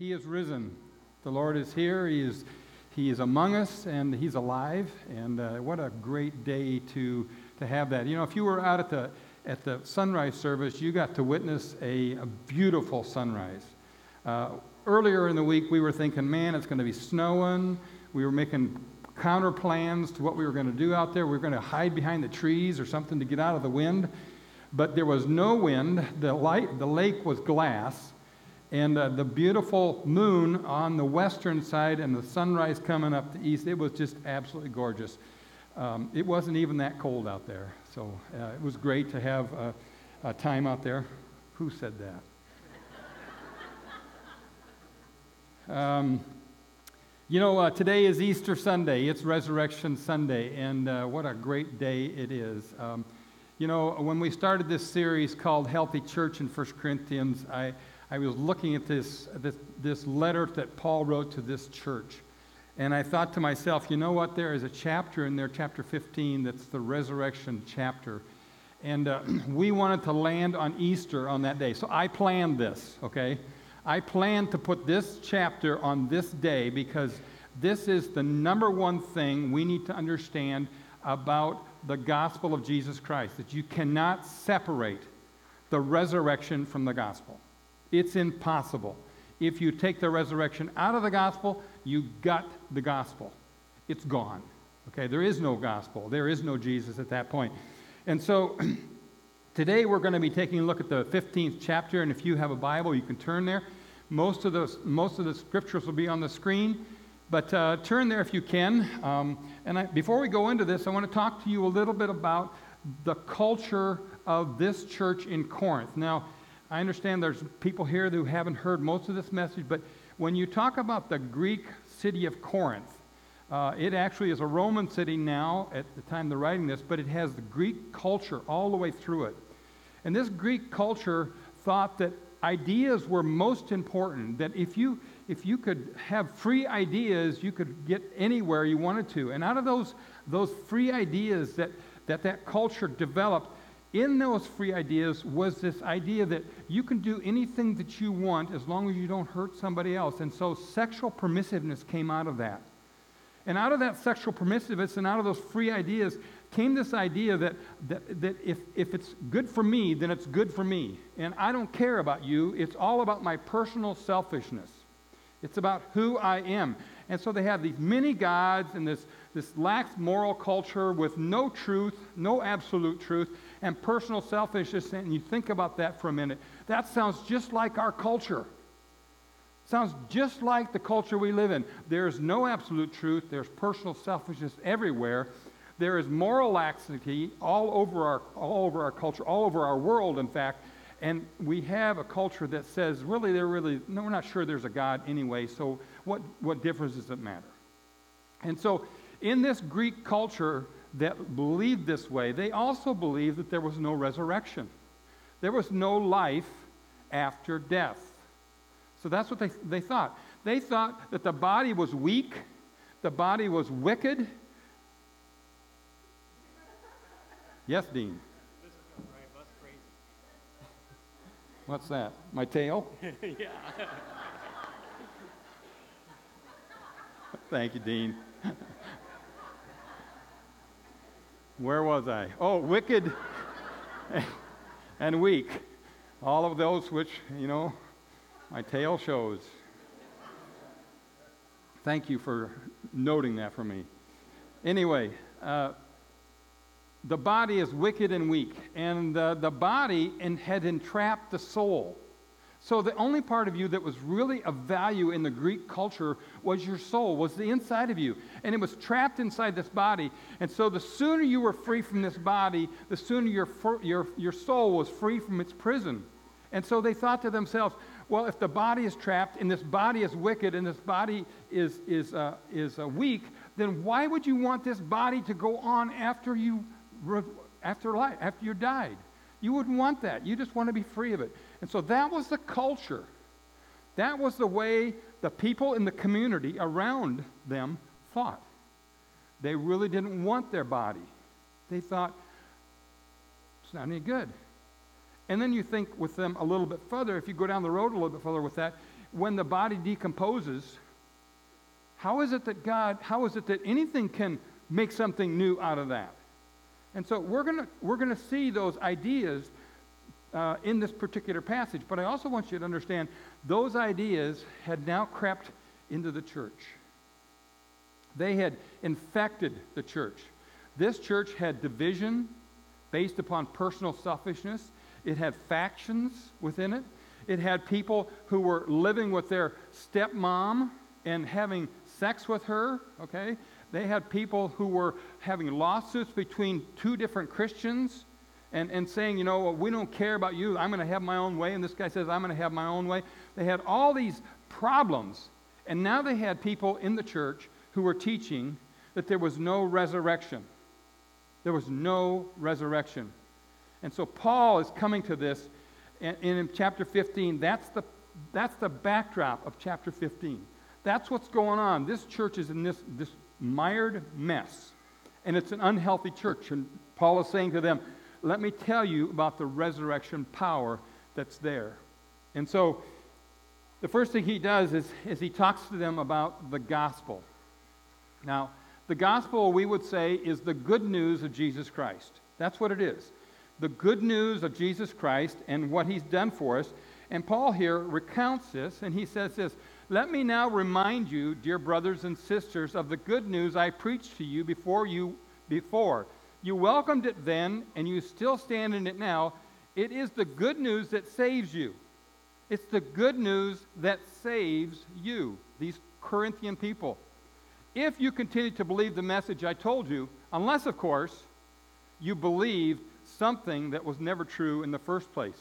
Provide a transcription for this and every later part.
He is risen. The Lord is here. He is among us, and He's alive. And what a great day to have that. You know, if you were out at the sunrise service, you got to witness a beautiful sunrise. Earlier in the week, we were thinking, man, it's going to be snowing. We were making counter plans to what we were going to do out there. We were going to hide behind the trees or something to get out of the wind. But there was no wind. The lake was glass. And the beautiful moon on the western side and the sunrise coming up the east, it was just absolutely gorgeous. It wasn't even that cold out there. So it was great to have a time out there. Who said that? Today is Easter Sunday. It's Resurrection Sunday, and what a great day it is. When we started this series called Healthy Church in 1 Corinthians, I was looking at this letter that Paul wrote to this church, and I thought to myself, you know what, there is a chapter in there, chapter 15, that's the resurrection chapter, and we wanted to land on Easter on that day, so I planned this, okay? I planned to put this chapter on this day because this is the number one thing we need to understand about the gospel of Jesus Christ, that you cannot separate the resurrection from the gospel. It's impossible. If you take the resurrection out of the gospel, you gut the gospel. It's gone. Okay, there is no gospel. There is no Jesus at that point. And so today we're going to be taking a look at the 15th chapter, and if you have a Bible, you can turn there. Most of the scriptures will be on the screen, but turn there if you can. Before we go into this, I want to talk to you a little bit about the culture of this church in Corinth. Now, I understand there's people here who haven't heard most of this message, but when you talk about the Greek city of Corinth, it actually is a Roman city now at the time they're writing this, but it has the Greek culture all the way through it. And this Greek culture thought that ideas were most important, that if you could have free ideas, you could get anywhere you wanted to. And out of those free ideas that culture developed, in those free ideas was this idea that you can do anything that you want as long as you don't hurt somebody else. And so sexual permissiveness came out of that. And out of that sexual permissiveness and out of those free ideas came this idea that if it's good for me, then it's good for me. And I don't care about you. It's all about my personal selfishness. It's about who I am. And so they have these many gods and this lax moral culture with no truth, no absolute truth, and personal selfishness. And you think about that for a minute. That sounds just like our culture. Sounds just like the culture we live in. There's no absolute truth. There's personal selfishness everywhere. There is moral laxity all over our culture, all over our world, in fact. And we have a culture that says, no, we're not sure there's a God anyway, so what difference does it matter? And so in this Greek culture that believed this way, they also believed that there was no resurrection. There was no life after death. So that's what they thought. They thought that the body was weak, the body was wicked. Yes, Dean? What's that? My tail? Yeah. Thank you, Dean. Where was I? Oh, wicked and weak. All of those which, my tail shows. Thank you for noting that for me. Anyway, the body is wicked and weak, and the body had entrapped the soul. So the only part of you that was really of value in the Greek culture was your soul, was the inside of you. And it was trapped inside this body. And so the sooner you were free from this body, the sooner your soul was free from its prison. And so they thought to themselves, well, if the body is trapped and this body is wicked and this body is weak, then why would you want this body to go on after you died? You wouldn't want that. You just want to be free of it. And so that was the culture. That was the way the people in the community around them thought. They really didn't want their body. They thought, it's not any good. And then you think with them a little bit further, if you go down the road a little bit further with that, when the body decomposes, how is it that anything can make something new out of that? And so we're gonna see those ideas in this particular passage. But I also want you to understand those ideas had now crept into the church. They had infected the church. This church had division based upon personal selfishness. It had factions within it. It had people who were living with their stepmom and having sex with her, okay? They had people who were having lawsuits between two different Christians and saying, you know, we don't care about you. I'm going to have my own way. And this guy says, I'm going to have my own way. They had all these problems. And now they had people in the church who were teaching that there was no resurrection. There was no resurrection. And so Paul is coming to this in chapter 15. That's the backdrop of chapter 15. That's what's going on. This church is in this mired mess. And it's an unhealthy church. And Paul is saying to them, let me tell you about the resurrection power that's there. And so the first thing he does is he talks to them about the gospel. Now, the gospel, we would say, is the good news of Jesus Christ. That's what it is. The good news of Jesus Christ and what he's done for us. And Paul here recounts this, and he says this, let me now remind you, dear brothers and sisters, of the good news I preached to you before. You welcomed it then, and you still stand in it now. It is the good news that saves you. It's the good news that saves you, these Corinthian people. If you continue to believe the message I told you, unless, of course, you believe something that was never true in the first place.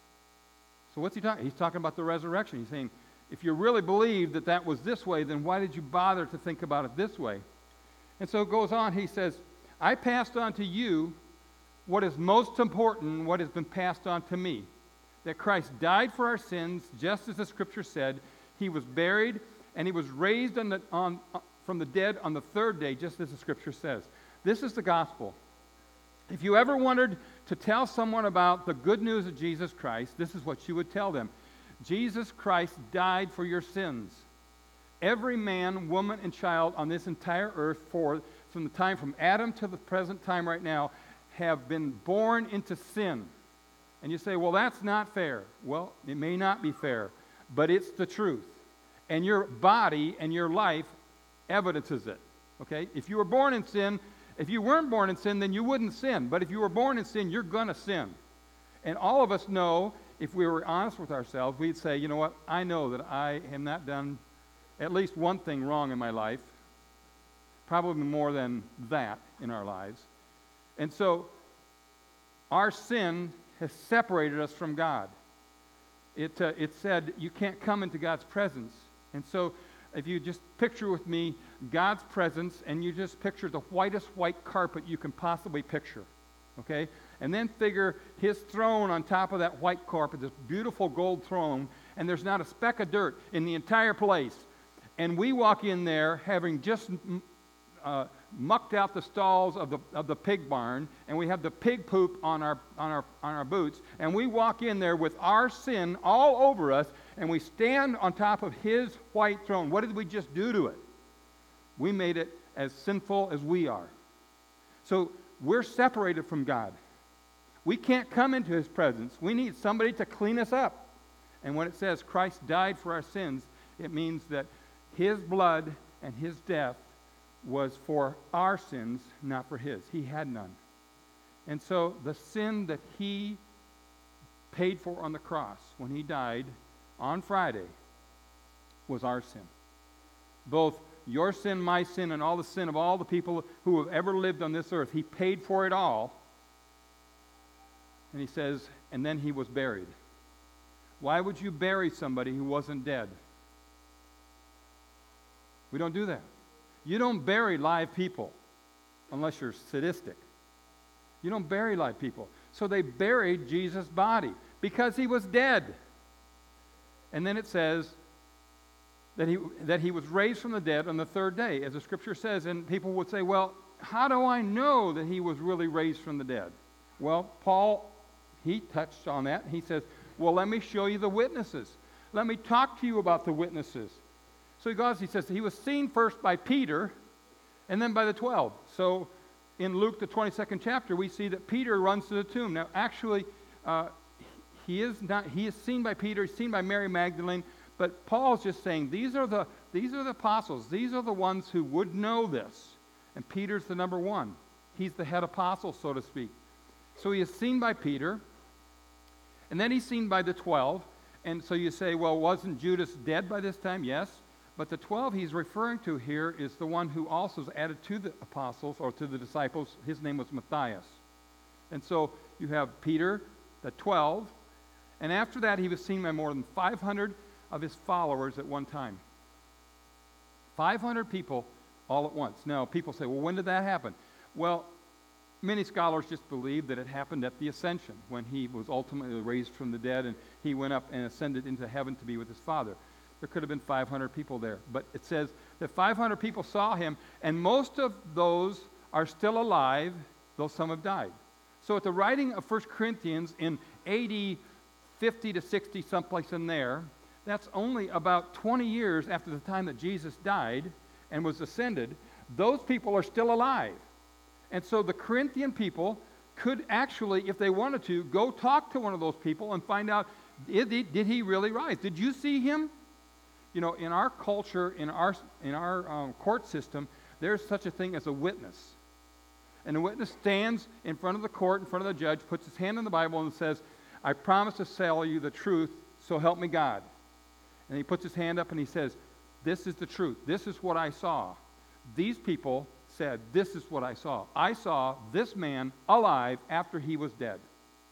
So what's he talking? He's talking about the resurrection. He's saying, if you really believed that that was this way, then why did you bother to think about it this way? And so it goes on. He says, I passed on to you what is most important, what has been passed on to me, that Christ died for our sins, just as the Scripture said. He was buried, and he was raised from the dead on the third day, just as the Scripture says. This is the gospel. If you ever wanted to tell someone about the good news of Jesus Christ, this is what you would tell them. Jesus Christ died for your sins. Every man, woman, and child on this entire earth, from the time from Adam to the present time right now, have been born into sin. And you say, well, that's not fair. Well, it may not be fair, but it's the truth. And your body and your life evidences it. Okay? If you were born in sin, if you weren't born in sin, then you wouldn't sin. But if you were born in sin, you're going to sin. And all of us know, if we were honest with ourselves, we'd say, you know what? I know that I have not done at least one thing wrong in my life. Probably more than that in our lives. And so our sin has separated us from God. It said you can't come into God's presence. And so if you just picture with me God's presence, and you just picture the whitest white carpet you can possibly picture, okay? And then figure his throne on top of that white carpet, this beautiful gold throne, and there's not a speck of dirt in the entire place. And we walk in there having just mucked out the stalls of the pig barn, and we have the pig poop on our boots, and we walk in there with our sin all over us, and we stand on top of his white throne. What did we just do to it? We made it as sinful as we are. So we're separated from God. We can't come into his presence. We need somebody to clean us up. And when it says Christ died for our sins, it means that his blood and his death was for our sins, not for his. He had none. And so the sin that he paid for on the cross when he died on Friday was our sin. Both your sin, my sin, and all the sin of all the people who have ever lived on this earth. He paid for it all. And he says, and then he was buried. Why would you bury somebody who wasn't dead? We don't do that. You don't bury live people unless you're sadistic. You don't bury live people. So they buried Jesus' body because he was dead. And then it says that he was raised from the dead on the third day, as the Scripture says. And people would say, well, how do I know that he was really raised from the dead? Well, Paul, he touched on that. He says, well, let me show you the witnesses. let me talk to you about the witnesses. So he says, he was seen first by Peter and then by the 12. So in Luke, the 22nd chapter, we see that Peter runs to the tomb. Now, actually, he is seen by Peter, he's seen by Mary Magdalene, but Paul's just saying, these are the apostles. These are the ones who would know this. And Peter's the number one. He's the head apostle, so to speak. So he is seen by Peter, and then he's seen by the 12. And so you say, well, wasn't Judas dead by this time? Yes. But the 12 he's referring to here is the one who also is added to the apostles or to the disciples. His name was Matthias. And so you have Peter, the 12, and after that he was seen by more than 500 of his followers at one time. 500 people all at once. Now, people say, well, when did that happen? Well, many scholars just believe that it happened at the ascension, when he was ultimately raised from the dead and he went up and ascended into heaven to be with his Father. There could have been 500 people there. But it says that 500 people saw him, and most of those are still alive, though some have died. So at the writing of 1 Corinthians in AD 50 to 60, someplace in there, that's only about 20 years after the time that Jesus died and was ascended. Those people are still alive. And so the Corinthian people could actually, if they wanted to, go talk to one of those people and find out, did he really rise? Did you see him? You know, in our culture, in our court system, there's such a thing as a witness. And the witness stands in front of the court, in front of the judge, puts his hand on the Bible and says, I promise to tell you the truth, so help me God. And he puts his hand up and he says, this is the truth. This is what I saw. These people said, this is what I saw. I saw this man alive after he was dead.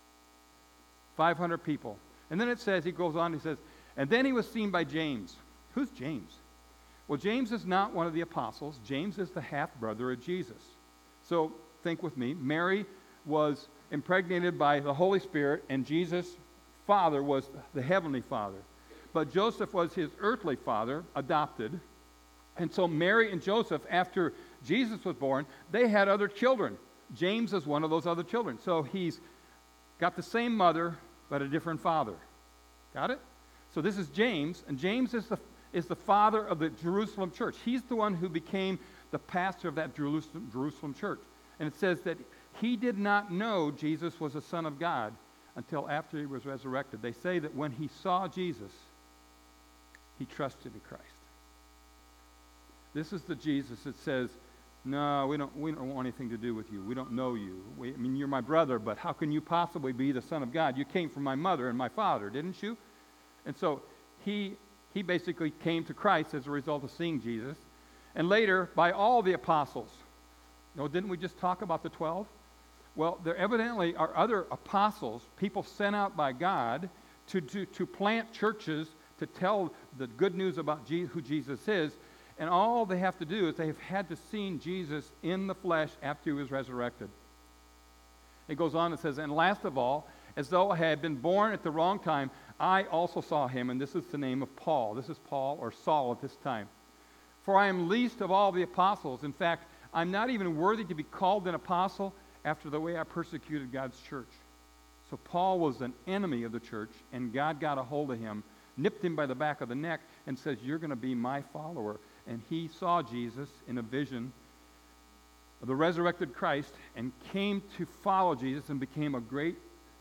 500 people. And then it says, he goes on, he says, and then he was seen by James. Who's James? Well, James is not one of the apostles. James is the half-brother of Jesus. So think with me. Mary was impregnated by the Holy Spirit, and Jesus' father was the heavenly Father. But Joseph was his earthly father, adopted. And so Mary and Joseph, after Jesus was born, they had other children. James is one of those other children. So he's got the same mother, but a different father. Got it? So this is James, and James is the father of the Jerusalem church. He's the one who became the pastor of that Jerusalem church. And it says that he did not know Jesus was the Son of God until after he was resurrected. They say that when he saw Jesus, he trusted in Christ. This is the Jesus that says, no, we don't want anything to do with you. We don't know you. I mean, you're my brother, but how can you possibly be the Son of God? You came from my mother and my father, didn't you? And so he basically came to Christ as a result of seeing Jesus. And later, by all the apostles. No, didn't we just talk about the 12? Well, there evidently are other apostles, people sent out by God to plant churches, to tell the good news about who Jesus is. And all they have to do is they have had to see Jesus in the flesh after he was resurrected. It goes on and says, and last of all, as though I had been born at the wrong time, I also saw him, and this is the name of Paul. This is Paul, or Saul at this time. For I am least of all the apostles. In fact, I'm not even worthy to be called an apostle after the way I persecuted God's church. So Paul was an enemy of the church, and God got a hold of him, nipped him by the back of the neck, and says, you're going to be my follower. And he saw Jesus in a vision of the resurrected Christ and came to follow Jesus and became a great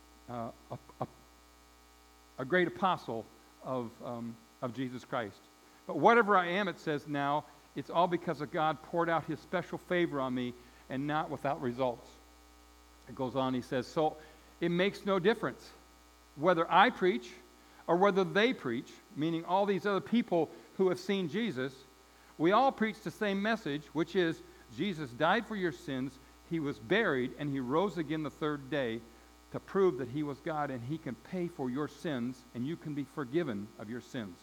apostle of Jesus Christ. But whatever I am, it says now, it's all because of God poured out his special favor on me and not without results. It goes on, he says, so it makes no difference whether I preach or whether they preach, meaning all these other people who have seen Jesus. We all preach the same message, which is Jesus died for your sins, he was buried, and he rose again the third day to prove that he was God and he can pay for your sins and you can be forgiven of your sins.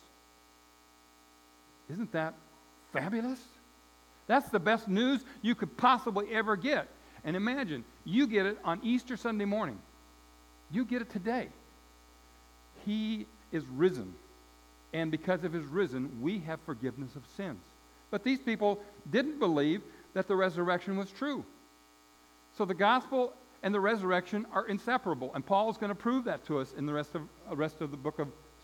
Isn't that fabulous? That's the best news you could possibly ever get. And imagine, you get it on Easter Sunday morning. You get it today. He is risen. And because of his risen, we have forgiveness of sins. But these people didn't believe that the resurrection was true. So the gospel and the resurrection are inseparable. And Paul is going to prove that to us in the rest of the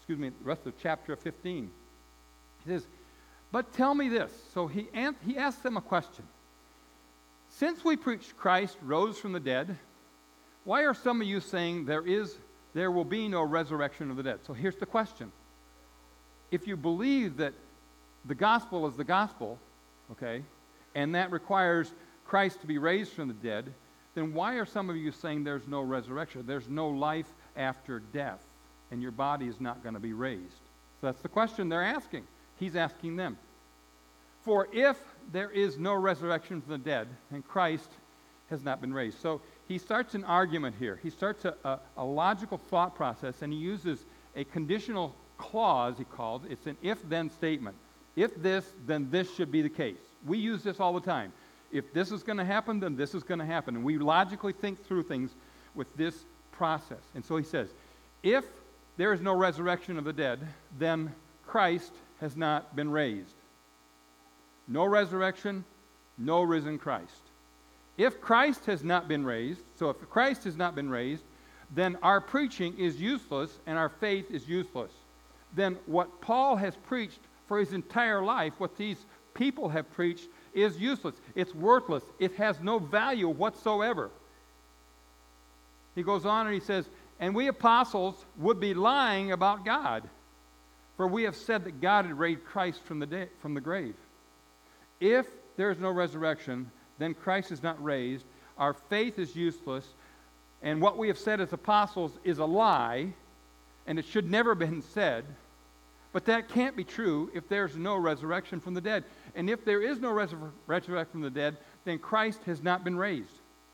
the rest of chapter 15. He says, but tell me this. So he asks them a question. Since we preach Christ rose from the dead, why are some of you saying there will be no resurrection of the dead? So here's the question. If you believe that the gospel is the gospel, okay, and that requires Christ to be raised from the dead, then why are some of you saying there's no resurrection? There's no life after death, and your body is not going to be raised. So that's the question they're asking. He's asking them. For if there is no resurrection from the dead, then Christ has not been raised. So he starts an argument here. He starts a logical thought process, and he uses a conditional clause, he calls it. It's an if-then statement. If this, then this should be the case. We use this all the time. If this is going to happen, then this is going to happen. And we logically think through things with this process. And so he says, if there is no resurrection of the dead, then Christ has not been raised. No resurrection, no risen Christ. If Christ has not been raised, so if Christ has not been raised, then our preaching is useless and our faith is useless. Then what Paul has preached for his entire life, what these people have preached, is useless. It's worthless. It has no value whatsoever. He goes on and he says, and we apostles would be lying about God, for we have said that God had raised Christ from the grave. If there is no resurrection, then Christ is not raised. Our faith is useless, and what we have said as apostles is a lie, and it should never have been said. But that can't be true if there's no resurrection from the dead. And if there is no resurrection from the dead, then Christ has not been raised.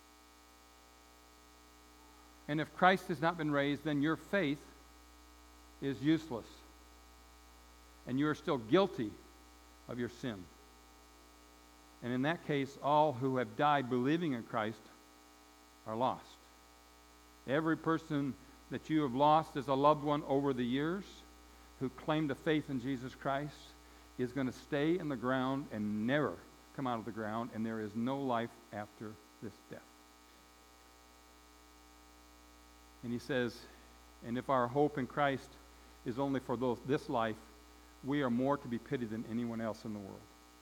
And if Christ has not been raised, then your faith is useless. And you are still guilty of your sin. And in that case, all who have died believing in Christ are lost. Every person that you have lost as a loved one over the years who claimed a faith in Jesus Christ is going to stay in the ground and never come out of the ground, and there is no life after this death. And he says, and if our hope in Christ is only for this life, we are more to be pitied than anyone else in the world.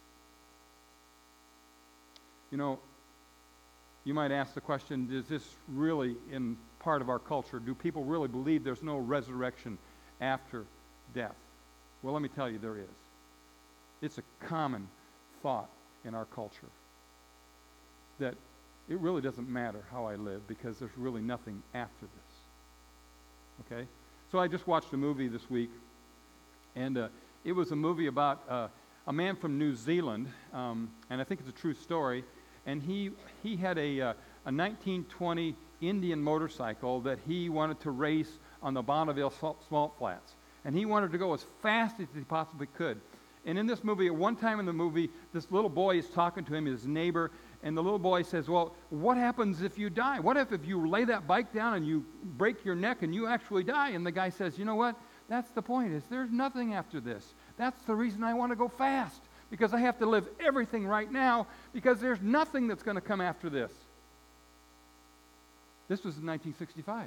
You know, you might ask the question, is this really in part of our culture? Do people really believe there's no resurrection after death? Well, let me tell you, there is. It's a common thought in our culture that it really doesn't matter how I live because there's really nothing after this. Okay? So I just watched a movie this week, and it was a movie about a man from New Zealand, and I think it's a true story, and he had a 1920 Indian motorcycle that he wanted to race on the Bonneville Salt Flats. And he wanted to go as fast as he possibly could. And in this movie, at one time in the movie, this little boy is talking to him, his neighbor, and the little boy says, well, what happens if you die? What if you lay that bike down and you break your neck and you actually die? And the guy says, you know what? That's the point, is there's nothing after this. That's the reason I want to go fast, because I have to live everything right now, because there's nothing that's going to come after this. This was in 1965.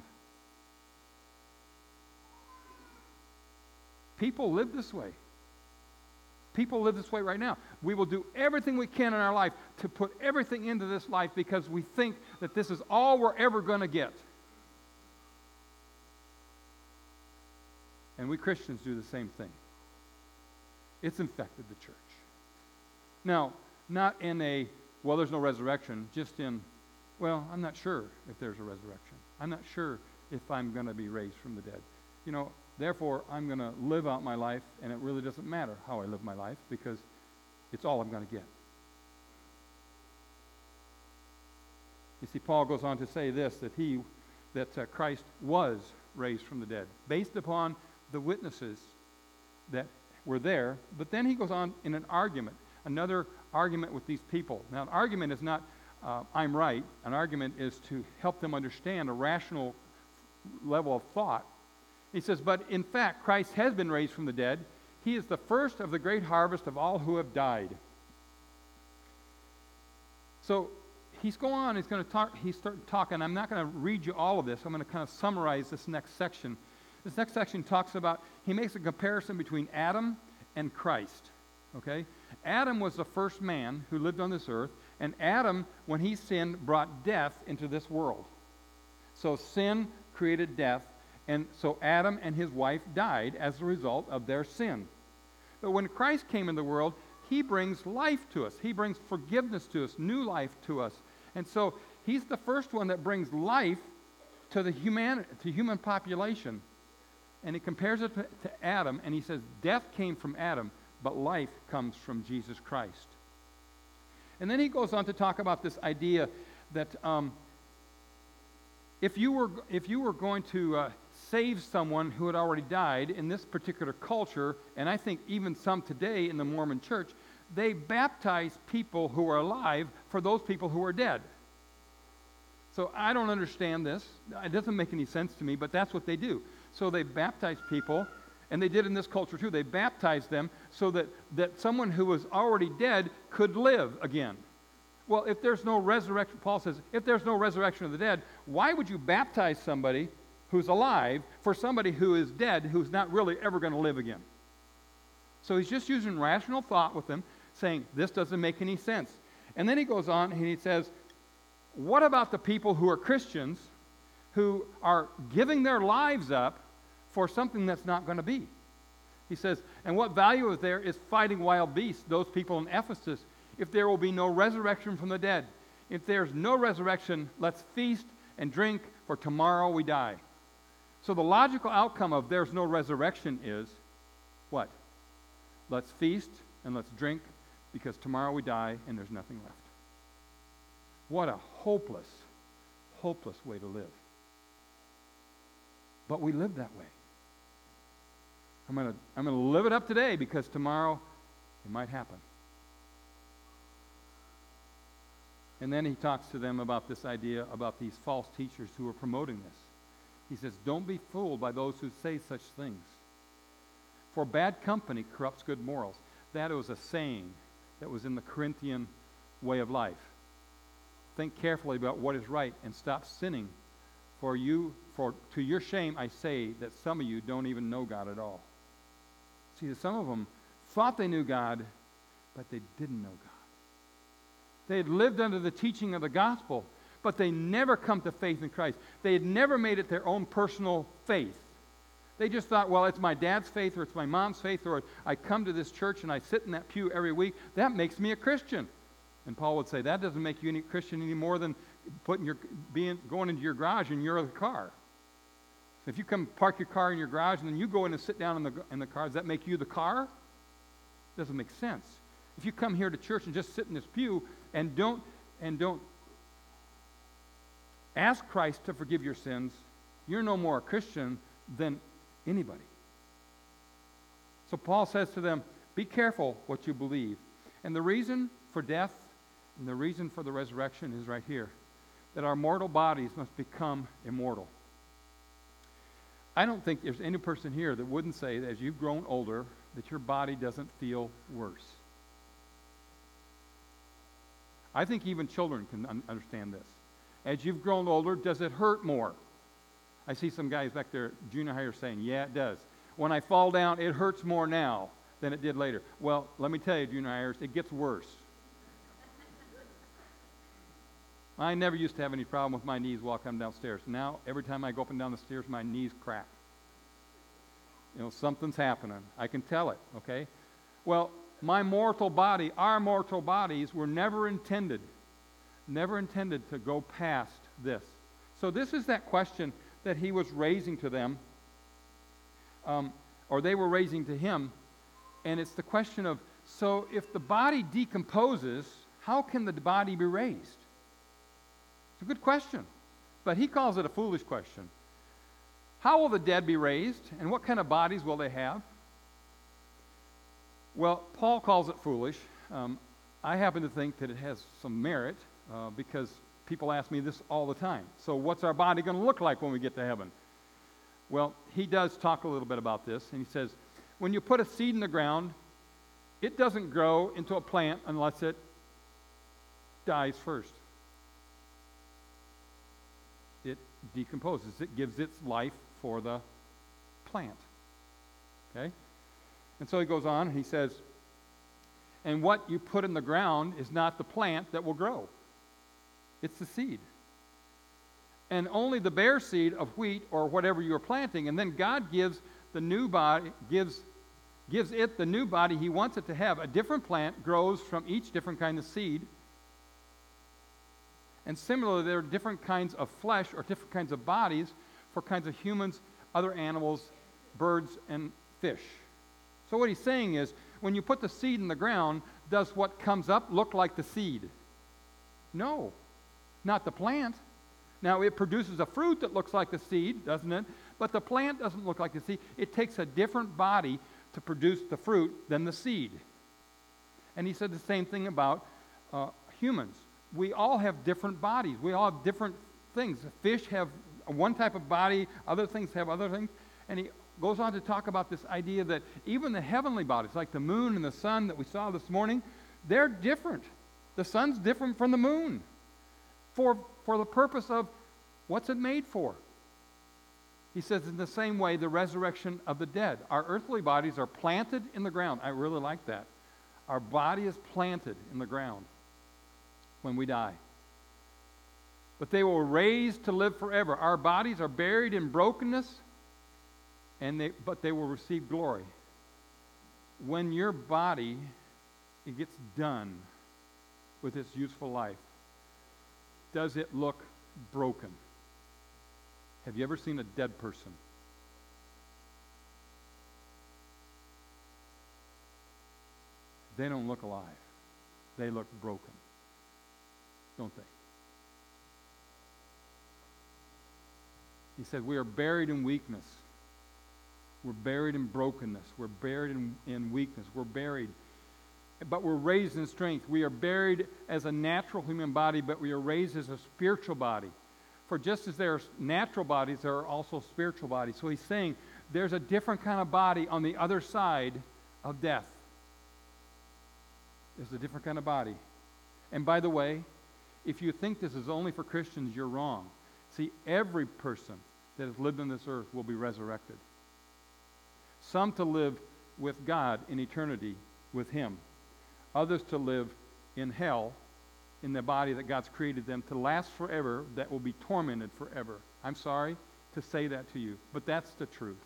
People live this way. People live this way right now. We will do everything we can in our life to put everything into this life because we think that this is all we're ever going to get. And we Christians do the same thing. It's infected the church. Now, not in a, well, there's no resurrection, just in, well, I'm not sure if there's a resurrection. I'm not sure if I'm going to be raised from the dead. You know, therefore, I'm going to live out my life, and it really doesn't matter how I live my life because it's all I'm going to get. You see, Paul goes on to say this, that Christ was raised from the dead, based upon the witnesses that were there. But then he goes on in an argument, another argument with these people. Now, an argument is not, I'm right. An argument is to help them understand a rational level of thought. He says, but in fact, Christ has been raised from the dead. He is the first of the great harvest of all who have died. So he's going on, he's going to talk, he's starting talking. I'm not going to read you all of this. I'm going to kind of summarize this next section. This next section talks about, he makes a comparison between Adam and Christ. Okay? Adam was the first man who lived on this earth, and Adam, when he sinned, brought death into this world. So sin created death, and so Adam and his wife died as a result of their sin. But when Christ came into the world, he brings life to us. He brings forgiveness to us, new life to us. And so he's the first one that brings life to the human population. And he compares it to Adam, and he says, death came from Adam, but life comes from Jesus Christ. And then he goes on to talk about this idea that if you were going to save someone who had already died in this particular culture, and I think even some today in the Mormon church, they baptize people who are alive for those people who are dead. So I don't understand this. It doesn't make any sense to me, but that's what they do. So they baptize people, and they did in this culture too. They baptized them so that someone who was already dead could live again. Well, if there's no resurrection, Paul says, if there's no resurrection of the dead, why would you baptize somebody who's alive for somebody who is dead, who's not really ever going to live again? So he's just using rational thought with them, saying, this doesn't make any sense. And then he goes on and he says, what about the people who are Christians who are giving their lives up for something that's not going to be? He says, and what value is there is fighting wild beasts, those people in Ephesus, if there will be no resurrection from the dead. If there's no resurrection, let's feast and drink, for tomorrow we die. So the logical outcome of there's no resurrection is what? Let's feast and let's drink, because tomorrow we die and there's nothing left. What a hopeless, hopeless way to live. But we live that way. I'm going to live it up today, because tomorrow it might happen. And then he talks to them about this idea about these false teachers who are promoting this. He says, don't be fooled by those who say such things. For bad company corrupts good morals. That was a saying that was in the Corinthian way of life. Think carefully about what is right and stop sinning. For to your shame I say that some of you don't even know God at all. See, some of them thought they knew God, but they didn't know God. They had lived under the teaching of the gospel, but they never come to faith in Christ. They had never made it their own personal faith. They just thought, well, it's my dad's faith or it's my mom's faith, or I come to this church and I sit in that pew every week. That makes me a Christian. And Paul would say, that doesn't make you any Christian any more than going into your garage and you're the car. So if you come park your car in your garage and then you go in and sit down in the car, does that make you the car? Doesn't make sense. If you come here to church and just sit in this pew and don't ask Christ to forgive your sins, you're no more a Christian than anybody. So Paul says to them, be careful what you believe. And the reason for death and the reason for the resurrection is right here, that our mortal bodies must become immortal. I don't think there's any person here that wouldn't say that as you've grown older, that your body doesn't feel worse. I think even children can understand this. As you've grown older, does it hurt more? I see some guys back there, junior high, saying, yeah, it does. When I fall down, it hurts more now than it did later. Well, let me tell you, junior hires, it gets worse. I never used to have any problem with my knees while coming downstairs. Now, every time I go up and down the stairs, my knees crack. You know, something's happening. I can tell it, okay? Well, my mortal body, our mortal bodies were never intended to go past this. So this is that question that he was raising to them, or they were raising to him, and it's the question of, so if the body decomposes, how can the body be raised? It's a good question, but he calls it a foolish question. How will the dead be raised, and what kind of bodies will they have? Well, Paul calls it foolish. I happen to think that it has some merit because people ask me this all the time. So what's our body going to look like when we get to heaven? Well, he does talk a little bit about this, and he says, when you put a seed in the ground, it doesn't grow into a plant unless it dies first. It decomposes. It gives its life for the plant. Okay? And so he goes on, and he says, and what you put in the ground is not the plant that will grow. It's the seed. And only the bare seed of wheat or whatever you are planting, and then God gives the new body, gives it the new body he wants it to have. A different plant grows from each different kind of seed. And similarly, there are different kinds of flesh or different kinds of bodies for kinds of humans, other animals, birds, and fish. So what he's saying is, when you put the seed in the ground, does what comes up look like the seed? No, not the plant. Now, it produces a fruit that looks like the seed, doesn't it? But the plant doesn't look like the seed. It takes a different body to produce the fruit than the seed. And he said the same thing about humans. We all have different bodies. We all have different things. Fish have one type of body, other things have other things. And he goes on to talk about this idea that even the heavenly bodies, like the moon and the sun that we saw this morning, they're different. The sun's different from the moon for the purpose of what's it made for. He says in the same way, the resurrection of the dead. Our earthly bodies are planted in the ground. I really like that. Our body is planted in the ground when we die. But they will raise to live forever. Our bodies are buried in brokenness, but they will receive glory. When your body it gets done with its useful life, does it look broken? Have you ever seen a dead person? They don't look alive. They look broken, don't they? He said, we are buried in weakness. We're buried in brokenness. We're buried in weakness. We're buried, but we're raised in strength. We are buried as a natural human body, but we are raised as a spiritual body. For just as there are natural bodies, there are also spiritual bodies. So he's saying there's a different kind of body on the other side of death. There's a different kind of body. And by the way, if you think this is only for Christians, you're wrong. See, every person that has lived on this earth will be resurrected. Some to live with God in eternity with Him. Others to live in hell in the body that God's created them to last forever, that will be tormented forever. I'm sorry to say that to you, but that's the truth.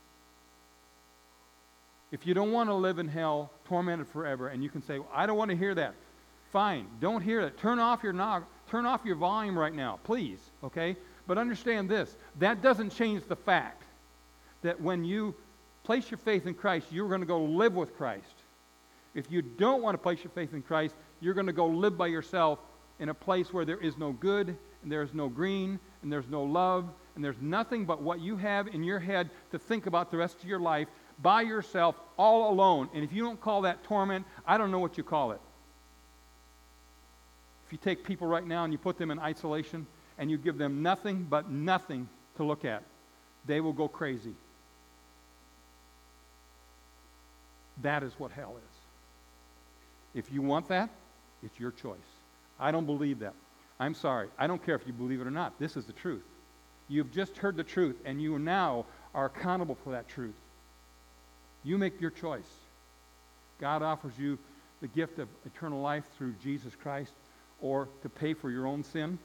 If you don't want to live in hell, tormented forever, and you can say, well, I don't want to hear that. Fine, don't hear that. Turn off your volume right now, please, okay? But understand this, that doesn't change the fact that when you place your faith in Christ, you're going to go live with Christ. If you don't want to place your faith in Christ, you're going to go live by yourself in a place where there is no good, and there is no green, and there's no love, and there's nothing but what you have in your head to think about the rest of your life by yourself, all alone. And if you don't call that torment, I don't know what you call it. If you take people right now and you put them in isolation and you give them nothing but nothing to look at, they will go crazy. That is what hell is. If you want that, it's your choice. I don't believe that. I'm sorry. I don't care if you believe it or not. This is the truth. You've just heard the truth, and you now are accountable for that truth. You make your choice. God offers you the gift of eternal life through Jesus Christ, or to pay for your own sin.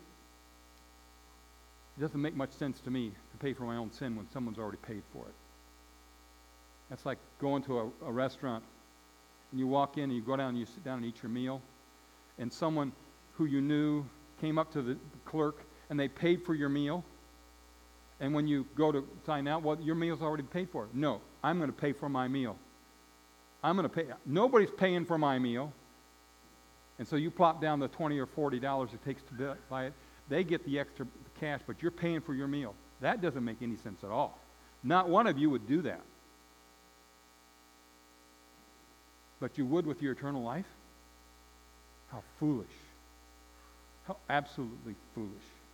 It doesn't make much sense to me to pay for my own sin when someone's already paid for it. That's like going to a restaurant, and you walk in, and you go down, and you sit down and eat your meal, and someone who you knew came up to the clerk, and they paid for your meal. And when you go to sign out, well, your meal's already paid for. No, I'm going to pay for my meal. I'm going to pay. Nobody's paying for my meal. And so you plop down the $20 or $40 it takes to buy it. They get the extra cash, but you're paying for your meal. That doesn't make any sense at all. Not one of you would do that. But you would with your eternal life? How foolish. How absolutely foolish.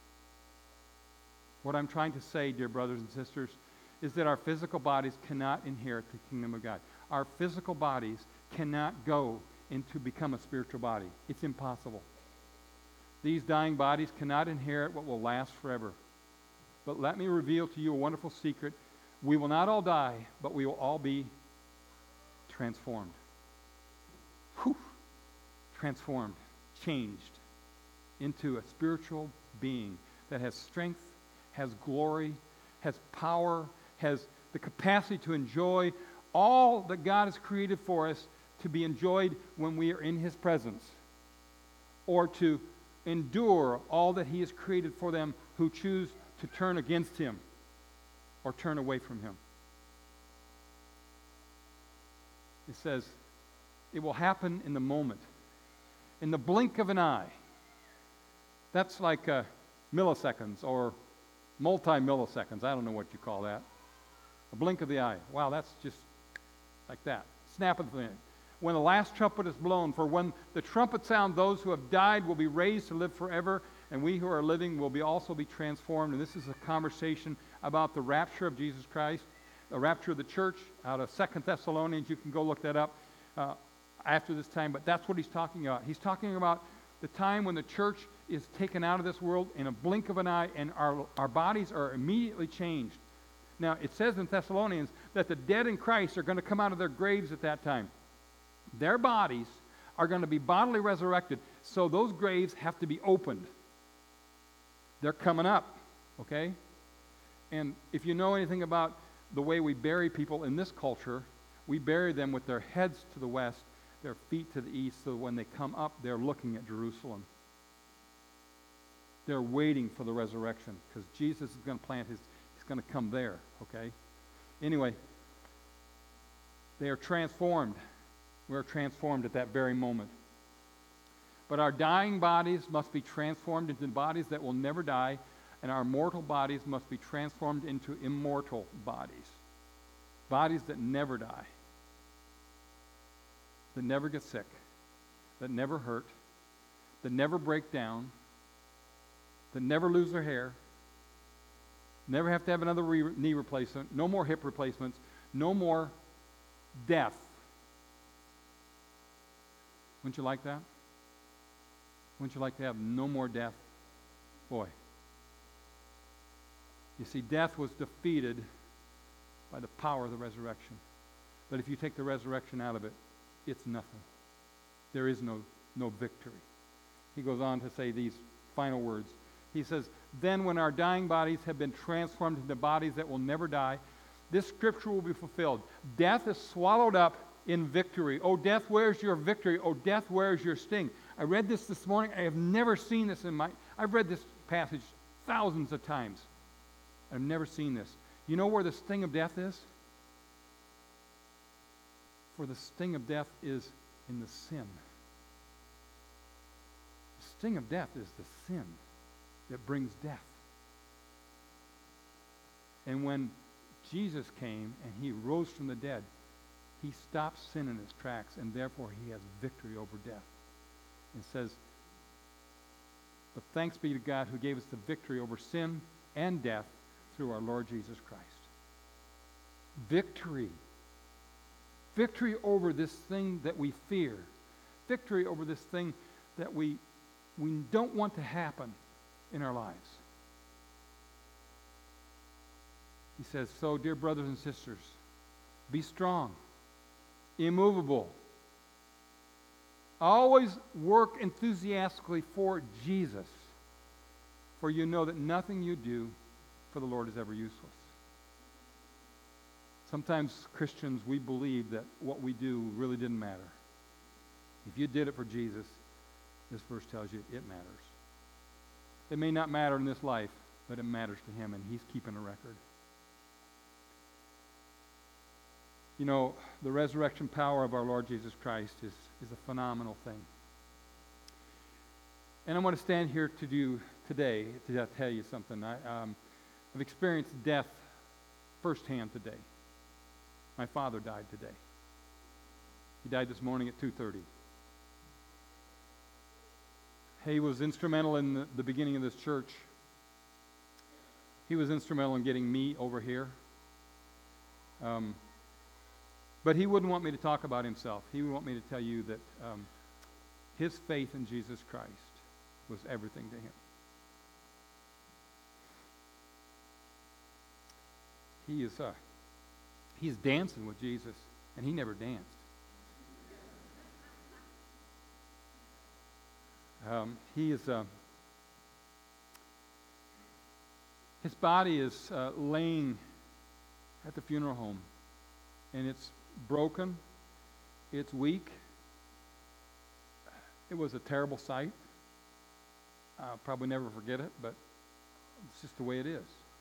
What I'm trying to say, dear brothers and sisters, is that our physical bodies cannot inherit the kingdom of God. Our physical bodies cannot go into become a spiritual body. It's impossible. These dying bodies cannot inherit what will last forever. But let me reveal to you a wonderful secret. We will not all die, but we will all be transformed. Whew. Transformed, changed into a spiritual being that has strength, has glory, has power, has the capacity to enjoy all that God has created for us to be enjoyed when we are in His presence, or to endure all that He has created for them who choose to turn against Him or turn away from Him. It says, it will happen in the moment, in the blink of an eye. That's like milliseconds or multi-milliseconds. I don't know what you call that. A blink of the eye. Wow, that's just like that. Snap of the finger. When the last trumpet is blown, for when the trumpet sounds, those who have died will be raised to live forever, and we who are living will also be transformed. And this is a conversation about the rapture of Jesus Christ, the rapture of the church out of 2 Thessalonians. You can go look that up after this time, but that's what he's talking about. He's talking about the time when the church is taken out of this world in a blink of an eye, and our bodies are immediately changed. Now, it says in Thessalonians that the dead in Christ are going to come out of their graves at that time. Their bodies are going to be bodily resurrected, so those graves have to be opened. They're coming up, okay? And if you know anything about the way we bury people in this culture, we bury them with their heads to the west, their feet to the east, so when they come up, they're looking at Jerusalem. They're waiting for the resurrection, because Jesus is going to he's going to come there, okay? Anyway, they are transformed. We're transformed at that very moment. But our dying bodies must be transformed into bodies that will never die, and our mortal bodies must be transformed into immortal bodies. Bodies that never die, that never get sick, that never hurt, that never break down, that never lose their hair, never have to have another knee replacement, no more hip replacements, no more death. Wouldn't you like that? Wouldn't you like to have no more death? Boy. You see, death was defeated by the power of the resurrection. But if you take the resurrection out of it, it's nothing. There is no victory. He goes on to say these final words. He says, then when our dying bodies have been transformed into bodies that will never die, this scripture will be fulfilled. Death is swallowed up in victory. Oh, death, where's your victory? Oh, death, where's your sting? I read this morning. I have never seen this I've read this passage thousands of times. I've never seen this. You know where the sting of death is? For the sting of death is in the sin. The sting of death is the sin that brings death. And when Jesus came and he rose from the dead, he stopped sin in its tracks, and therefore he has victory over death. It says, but thanks be to God who gave us the victory over sin and death through our Lord Jesus Christ. Victory. Victory over this thing that we fear. Victory over this thing that we don't want to happen in our lives. He says, so dear brothers and sisters, be strong, immovable. Always work enthusiastically for Jesus, for you know that nothing you do for the Lord is ever useless. Sometimes Christians, we believe that what we do really didn't matter. If you did it for Jesus, this verse tells you it matters. It may not matter in this life, but it matters to him, and he's keeping a record. You know, the resurrection power of our Lord Jesus Christ is a phenomenal thing. And I want to stand here today to tell you something. I've experienced death firsthand today. My father died today. He died this morning at 2:30. He was instrumental in the beginning of this church. He was instrumental in getting me over here. But he wouldn't want me to talk about himself. He would want me to tell you that his faith in Jesus Christ was everything to him. He's dancing with Jesus, and he never danced. He is, his body is laying at the funeral home, and it's broken, it's weak. It was a terrible sight. I'll probably never forget it, but it's just the way it is.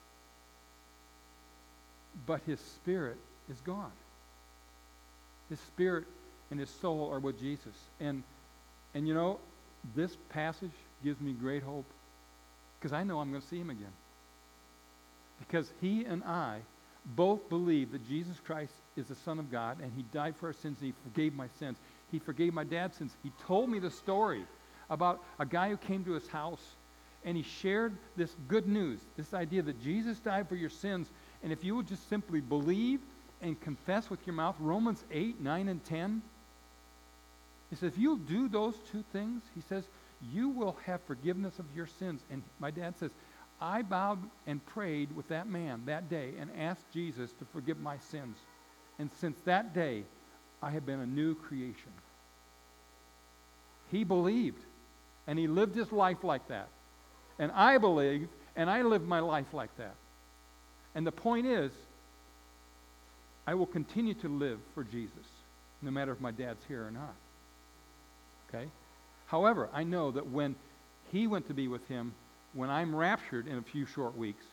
But his spirit is gone. His spirit and his soul are with Jesus. And you know, this passage gives me great hope, because I know I'm going to see him again. Because he and I both believe that Jesus Christ is the Son of God, and he died for our sins, and he forgave my sins. He forgave my dad's sins. He told me the story about a guy who came to his house, and he shared this good news, this idea that Jesus died for your sins, and if you would just simply believe and confess with your mouth, Romans 8, 9, and 10, he says, if you'll do those two things, he says, you will have forgiveness of your sins. And my dad says, I bowed and prayed with that man that day and asked Jesus to forgive my sins. And since that day, I have been a new creation. He believed, and he lived his life like that. And I believe, and I live my life like that. And the point is, I will continue to live for Jesus, no matter if my dad's here or not. Okay? However, I know that when he went to be with him, when I'm raptured in a few short weeks,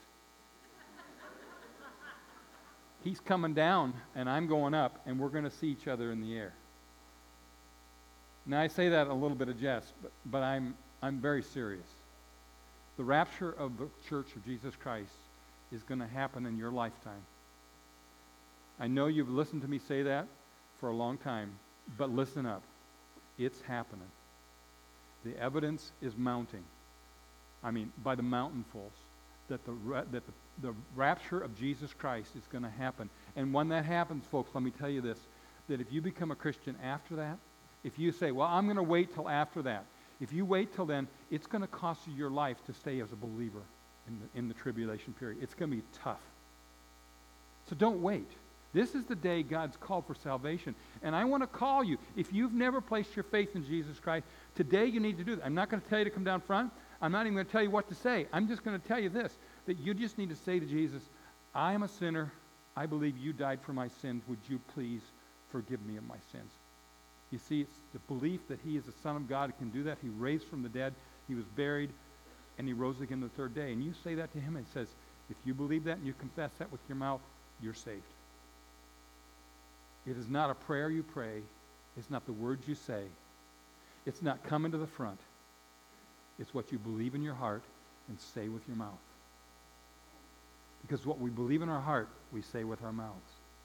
he's coming down and I'm going up, and we're going to see each other in the air. Now, I say that a little bit of jest, but I'm very serious. The rapture of the Church of Jesus Christ is going to happen in your lifetime. I know you've listened to me say that for a long time, but listen up. It's happening. The evidence is mounting. I mean, by the mountainfuls, that the rapture of Jesus Christ is going to happen. And when that happens, folks, let me tell you this, that if you become a Christian after that, if you say, well, I'm going to wait till after that, if you wait till then, it's going to cost you your life to stay as a believer in the tribulation period. It's going to be tough. So don't wait. This is the day God's called for salvation. And I want to call you, if you've never placed your faith in Jesus Christ, today you need to do that. I'm not going to tell you to come down front. I'm not even going to tell you what to say. I'm just going to tell you this, that you just need to say to Jesus, I am a sinner. I believe you died for my sins. Would you please forgive me of my sins? You see, it's the belief that he is the Son of God who can do that. He raised from the dead. He was buried, and he rose again the third day. And you say that to him, and it says, if you believe that and you confess that with your mouth, you're saved. It is not a prayer you pray. It's not the words you say. It's not coming to the front. It's what you believe in your heart and say with your mouth. Because what we believe in our heart, we say with our mouths.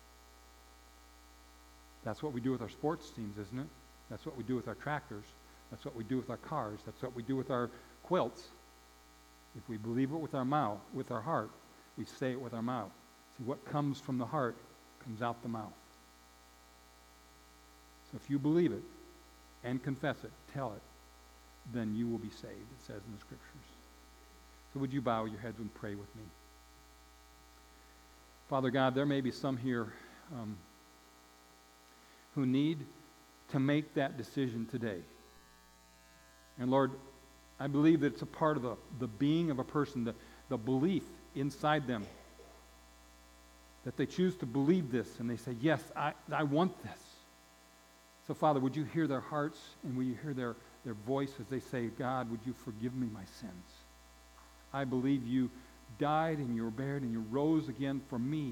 That's what we do with our sports teams, isn't it? That's what we do with our tractors. That's what we do with our cars. That's what we do with our quilts. If we believe it with our mouth, with our heart, we say it with our mouth. See, what comes from the heart comes out the mouth. So if you believe it and confess it, tell it, then you will be saved, it says in the Scriptures. So would you bow your heads and pray with me? Father God, there may be some here who need to make that decision today. And Lord, I believe that it's a part of the being of a person, the belief inside them, that they choose to believe this and they say, yes, I want this. So Father, would you hear their hearts, and would you hear their voice as they say, God, would you forgive me my sins? I believe you died and you were buried and you rose again for me.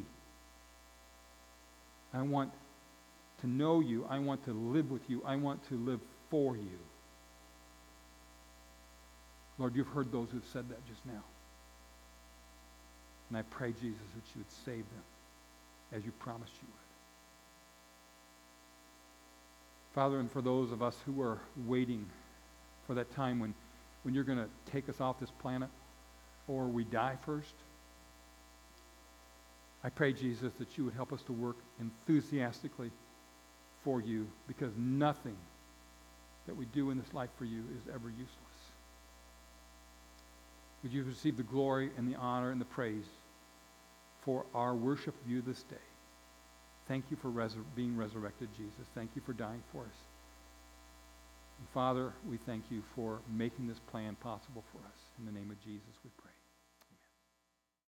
I want to know you. I want to live with you. I want to live for you. Lord, you've heard those who've said that just now. And I pray, Jesus, that you would save them as you promised you would. Father, and for those of us who are waiting for that time when you're going to take us off this planet or we die first, I pray, Jesus, that you would help us to work enthusiastically for you, because nothing that we do in this life for you is ever useless. Would you receive the glory and the honor and the praise for our worship of you this day. Thank you for being resurrected, Jesus. Thank you for dying for us. And Father, we thank you for making this plan possible for us. In the name of Jesus, we pray.